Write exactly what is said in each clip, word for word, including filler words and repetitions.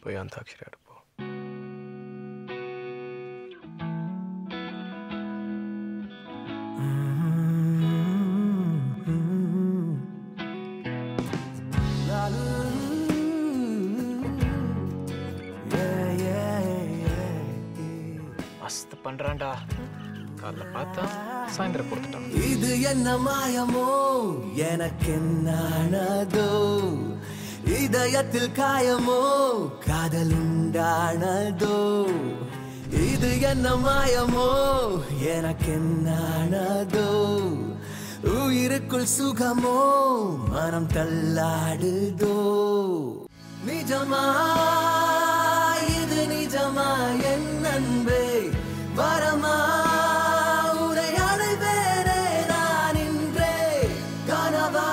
போய் அந்தாக்ஷரி ஆடுப்போம். மஸ்து பண்றான்டா. காலைல பார்த்தா சாயந்தரம் கொடுத்துட்டான். இது என்ன மாயமோ எனக்கு என்னானதோ, இதயத்தில் காயமோ காதல் உண்டானதோ. இது என்ன மாயமோ எனக்கு என்னானதோ, உயிருக்குள் சுகமோ மனம் தள்ளாடுதோ. நிஜமா இது நிஜமா என் அன்பே, வரமா உரை அடைவேனே நான் இன்றே. கனவா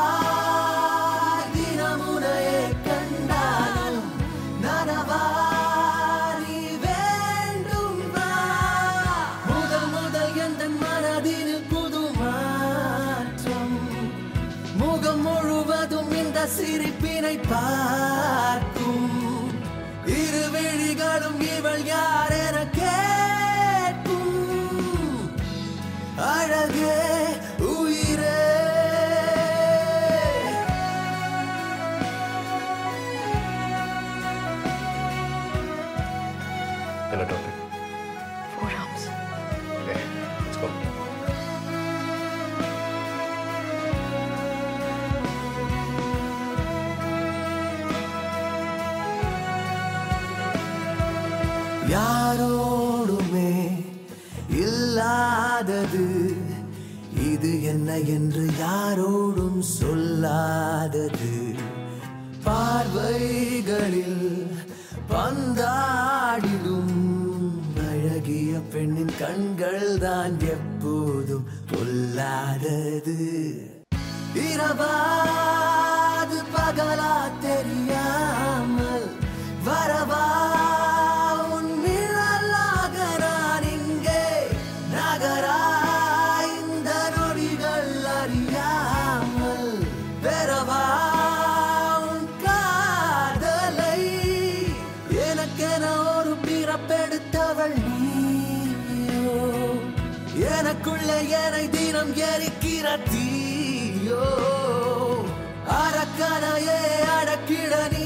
தினமுனையே கண்டாலும் நனவா நீ வேண்டும் வா. முதல் முதல் எந்த மனதில் புது மாற்றம், முகம் முழுவதும் இந்த சிரிப்பினை பார்க்கும். இரு விழிகளும் இவள் யார் என கேட்கும். அழகே உயிரே என்ன topic? Four arms. Okay, let's go. யாரோடுமே இல்லாதது இது என்ன என்று யாரோடும் சொல்லாதது. பார்வைகளில் பந்தாடிடும் அழகிய பெண்ணின் கண்கள் தான் எப்போதும் கொல்லாதது. இரவாது பகலா தெரியாமல் வரவா உன் நிழலாக நான் இங்கே. நகரா இந்த நொடிகள் அறியாமல் பெறவா உன் காதலை. எனக்கென ஒரு பிறப்பெடுத்தவள் நீயோ, எனக்குள்ளே என்னை தினம் எரிக்கிற தீயோ. அரக்கனையே அடக்கிட நீ